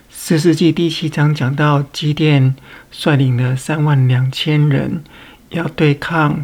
四世纪第7章讲到基甸率领了32000人要对抗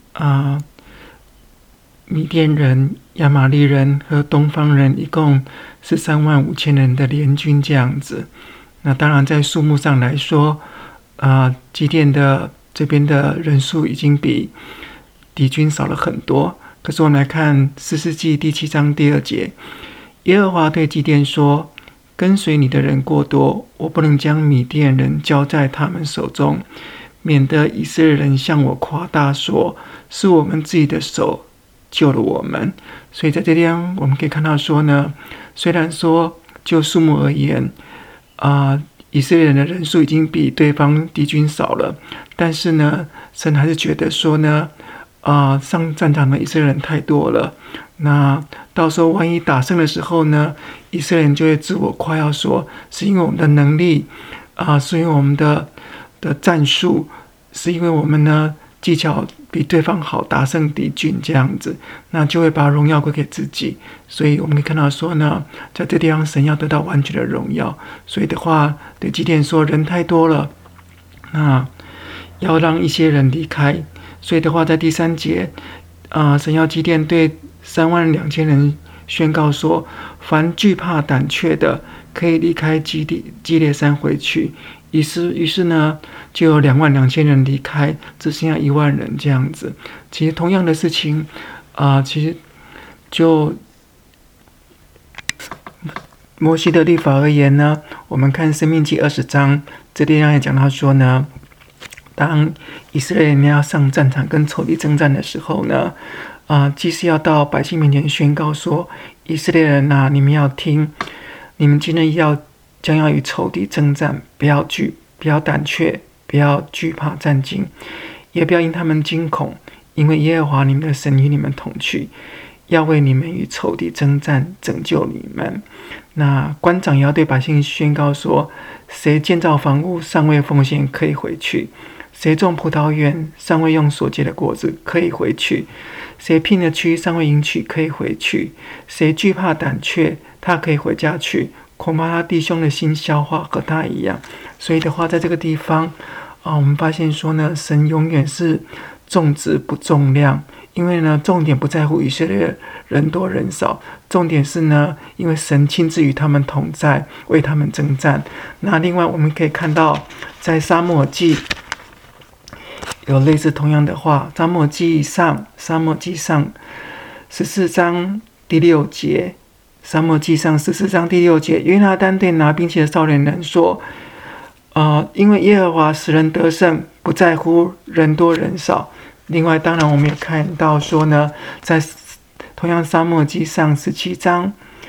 米甸人、亚玛力人和东方人，一共是35000人的联军这样子。那当然在数目上来说，基甸的这边的人数已经比敌军少了很多。可是我们来看四世纪第7章第2节，耶和华对基甸说：跟随你的人过多，我不能将米甸人交在他们手中，免得以色列人向我夸大说，是我们自己的手救了我们。所以在这边我们可以看到说呢，虽然说就数目而言，以色列人的人数已经比对方敌军少了，但是呢，神还是觉得说呢，上战场的以色列人太多了，那到时候万一打胜的时候呢，以色列人就会自我夸耀说，是因为我们的能力，是因为我们的战术，是因为我们呢技巧比对方好，打胜敌军这样子，那就会把荣耀归给自己。所以我们可以看到说呢，在这地方神要得到完全的荣耀，所以的话对基甸说，人太多了，那要让一些人离开。所以的话在第3节，神要基甸对32000人宣告说，凡惧怕胆怯的可以离开基列山回去。于是呢，就有22000人离开，只剩下10000人这样子。其实同样的事情，其实就摩西的律法而言呢，我们看申命记20章，这地方也讲到说呢，当以色列人要上战场跟仇敌征战的时候呢，祭司要到百姓面前宣告说，以色列人啊，你们要听，你们今日将要与仇敌征战，不要惧，不要胆怯，不要惧怕战惊，也不要因他们惊恐，因为耶和华你们的神与你们同去，要为你们与仇敌征战，拯救你们。那官长也要对百姓宣告说，谁建造房屋尚未奉献可以回去，谁种葡萄园尚未用所结的果子可以回去，谁聘的区尚未迎娶可以回去，谁惧怕胆怯他可以回家去，恐怕他弟兄的心消化和他一样。所以的话在这个地方，我们发现说呢，神永远是重质不重量，因为呢重点不在乎以色列人多人少，重点是呢，因为神亲自与他们同在，为他们征战。那另外我们可以看到在撒母耳记有类似同样的话，撒母耳记上14章第6节，撒母耳记上14章第6节，约拿单对拿兵器的少年人说，因为耶和华使人得胜，不在乎人多人少。另外当然我们也看到说呢，在同样撒母耳记上17章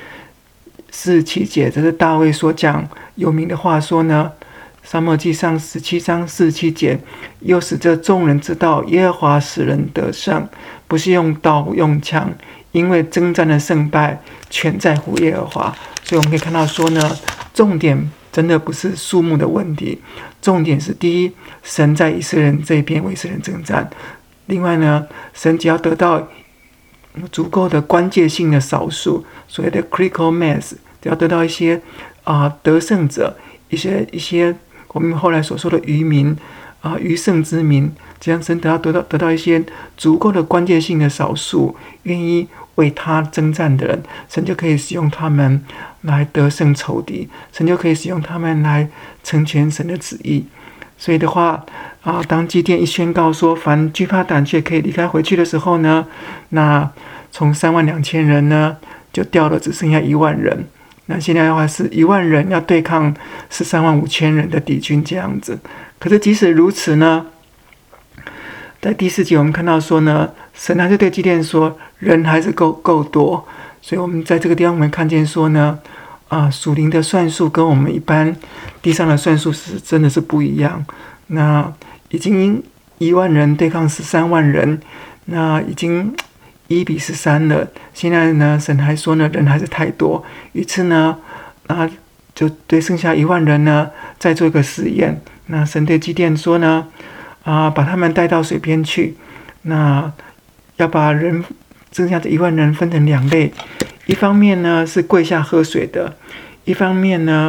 47节，这是大卫所讲有名的话说呢，撒母耳记上17章47节，又使这众人知道耶和华使人得胜，不是用刀用枪，因为征战的胜败全在乎耶和华。所以我们可以看到说呢，重点真的不是数目的问题，重点是第一，神在以色列人这边为以色列人征战。另外呢，神只要得到足够的关键性的少数，所谓的 critical mass， 只要得到一些得胜者，一些我们后来所说的余民余胜之民，这样神得到一些足够的关键性的少数愿意为他征战的人，神就可以使用他们来得胜仇敌，神就可以使用他们来成全神的旨意。所以的话当基甸一宣告说凡惧怕胆怯可以离开回去的时候呢，那从32000人呢就掉了只剩下10000人。那现在的话是10000人要对抗135000人的敌军这样子。可是即使如此呢，在第4节我们看到说呢，神还是对基甸说，人还是够多。所以我们在这个地方我们看见说呢，属灵的算术跟我们一般地上的算术是真的是不一样。那已经10000人对抗13万人，那已经1:13了。现在呢，神还说呢，人还是太多，于是呢，就对剩下10000人呢，再做一个实验。那神对基甸说呢，把他们带到水边去，那要把剩下的10000人分成2类，一方面呢是跪下喝水的，一方面呢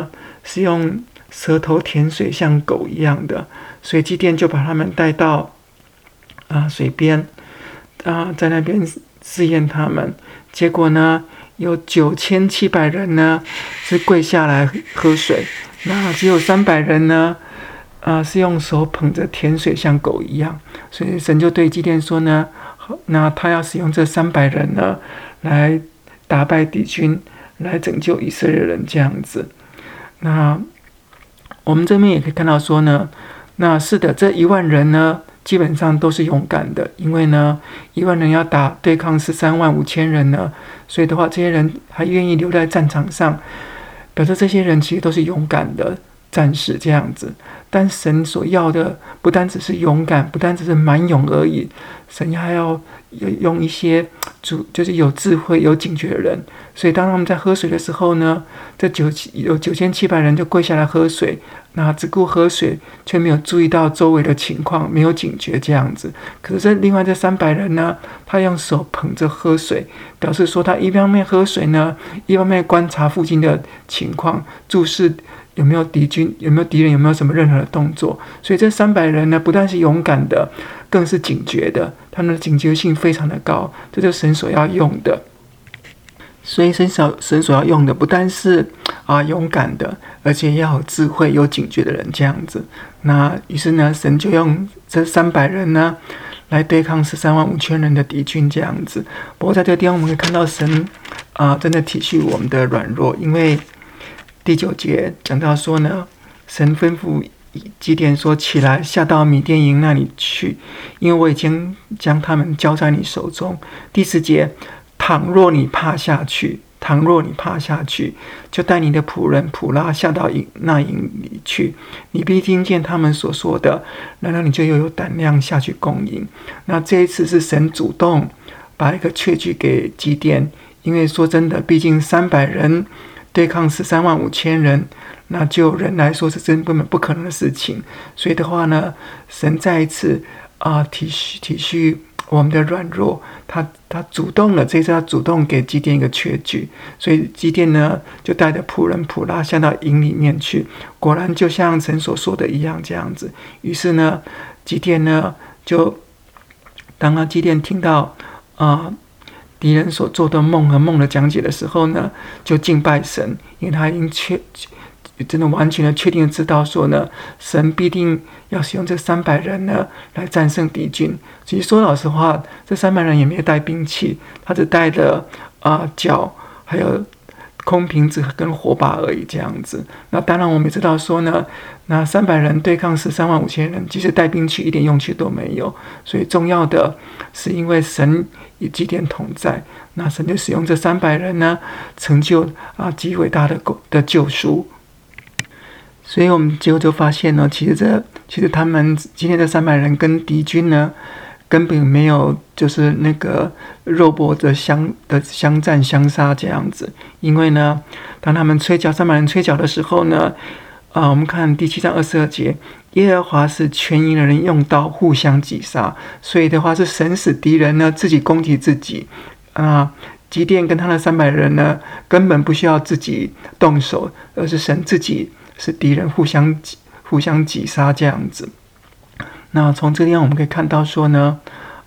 是用舌头舔水像狗一样的，所以基甸就把他们带到水边在那边试验他们。结果呢，有9700人呢是跪下来喝水，那只有300人呢是用手捧着舔水像狗一样。所以神就对基甸说呢，那他要使用这300人呢来打败敌军，来拯救以色列人这样子。那我们这边也可以看到说呢，那是的，这1万人呢基本上都是勇敢的，因为呢1万人要对抗135000人呢，所以的话这些人还愿意留在战场上，表示这些人其实都是勇敢的战士这样子。但神所要的不单只是勇敢，不单只是蛮勇而已，神还要用一些就是有智慧有警觉的人。所以当他们在喝水的时候呢，有9700人就跪下来喝水，那只顾喝水，却没有注意到周围的情况，没有警觉这样子。可是另外这300人呢，他用手捧着喝水，表示说他一方面喝水呢，一方面观察附近的情况，注视有没有敌军，有没有敌人，有没有什么任何的动作。所以这300人呢，不但是勇敢的，更是警觉的，他们的警觉性非常的高，这就是神所要用的。所以神所要用的不但是勇敢的，而且要有智慧有警觉的人这样子。那于是呢，神就用这300人呢来对抗135000人的敌军这样子。不过在这个地方我们可以看到神真的体恤我们的软弱，因为第9节讲到说呢，神吩咐基甸说，起来下到米甸营那里去，因为我已经将他们交在你手中。第10节，倘若你怕下去，就带你的仆人普拉下到那营里去，你必听见他们所说的，然后你就又有胆量下去攻营。那这一次是神主动把一个确据给基甸，因为说真的，毕竟300人对抗135000人，那就人来说是根本不可能的事情。所以的话呢，神再一次体恤我们的软弱，他主动了，这次他主动给基甸一个确据，所以基甸呢就带着仆人普拉下到营里面去，果然就像神所说的一样这样子。于是呢，基甸呢就当基甸听到敌人所做的梦和梦的讲解的时候呢，就敬拜神，因为他已经真的完全的确定知道说呢，神必定要使用这300人呢来战胜敌军。其实说老实话，这300人也没有带兵器，他只带了脚还有空瓶子跟火把而已这样子。那当然我们也知道说呢，那300人对抗135000人，即使带兵器一点用处都没有。所以重要的是因为神与基甸同在，那神就使用这300人呢，成就极伟大的救赎。所以我们结果就发现呢，其实他们今天这300人跟敌军呢，根本没有就是那个肉搏的相战相杀这样子。因为呢，当他们300人吹角的时候呢，我们看第7章22节，耶和华使全营的人用刀互相击杀，所以的话是神使敌人呢自己攻击自己基甸跟他的300人呢，根本不需要自己动手，而是神自己使敌人互相击杀这样子。那从这里我们可以看到说呢，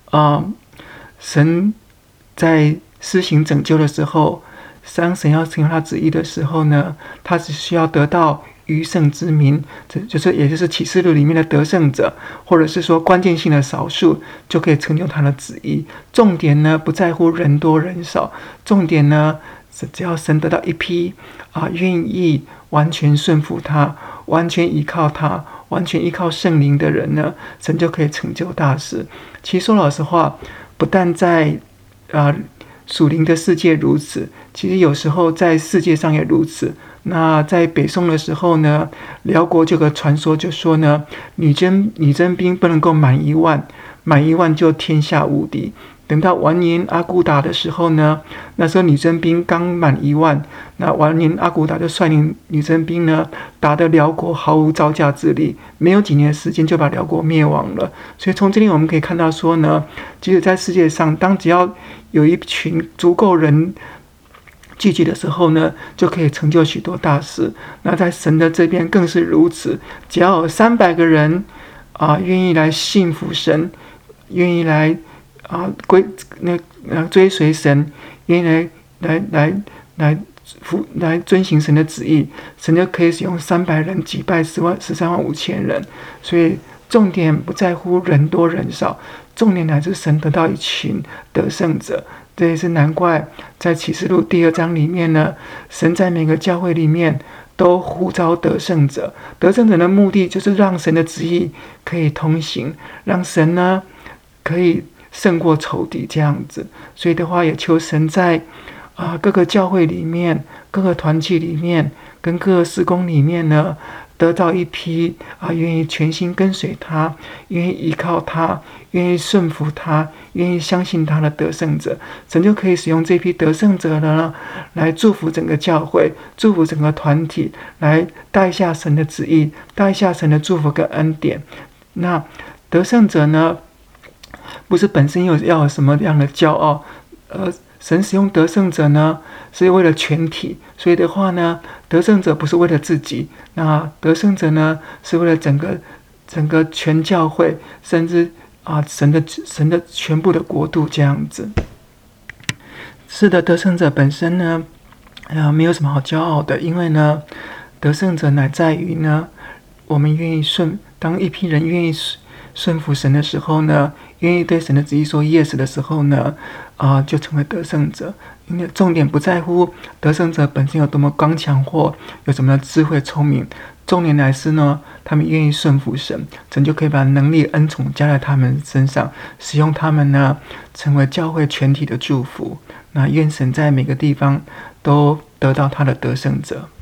神在施行拯救的时候，当神要成就他旨意的时候呢，他只需要得到余剩之民，也就是启示录里面的得胜者，或者是说关键性的少数，就可以成就他的旨意。重点呢不在乎人多人少，重点呢只要神得到一批愿意完全顺服他，完全依靠他，完全依靠圣灵的人呢，神就可以成就大事。其实说老实话，不但在属灵的世界如此，其实有时候在世界上也如此。那在北宋的时候呢，辽国这个传说就说呢，女真兵不能够满1万，满1万就天下无敌。等到完颜阿骨打的时候呢，那时候女真兵刚满1万，那完颜阿骨打就率领女真兵呢，打得辽国毫无招架之力，没有几年的时间就把辽国灭亡了。所以从这里我们可以看到说呢，即使在世界上，当只要有一群足够人聚集的时候呢，就可以成就许多大事。那在神的这边更是如此，只要有300个人愿意来信服神，愿意来追随神，愿意来遵行神的旨意，神就可以使用300人击败135000人。所以重点不在乎人多人少，重点乃是神得到一群得胜者。这也是难怪在启示录第2章里面呢，神在每个教会里面都呼召得胜者。得胜者的目的就是让神的旨意可以通行，让神呢可以胜过仇敌这样子。所以的话，也求神在各个教会里面、各个团体里面、跟各个事工里面呢，得到一批愿意全心跟随他、愿意依靠他、愿意顺服他、愿意相信他的得胜者。神就可以使用这批得胜者呢，来祝福整个教会，祝福整个团体，来带下神的旨意，带下神的祝福跟恩典。那得胜者呢，不是本身要有什么样的骄傲，神使用得胜者呢，是为了全体。所以的话呢，得胜者不是为了自己，那得胜者呢，是为了整个全教会，甚至神的全部的国度这样子。是的，得胜者本身呢，没有什么好骄傲的，因为呢，得胜者乃在于呢，我们愿意当一批人愿意顺服神的时候呢，愿意对神的旨意说 yes 的时候呢，就成为得胜者。因为重点不在乎得胜者本身有多么刚强或有什么智慧聪明，重点乃是呢，他们愿意顺服神，神就可以把能力恩宠加在他们身上，使用他们呢，成为教会全体的祝福。那愿神在每个地方都得到他的得胜者。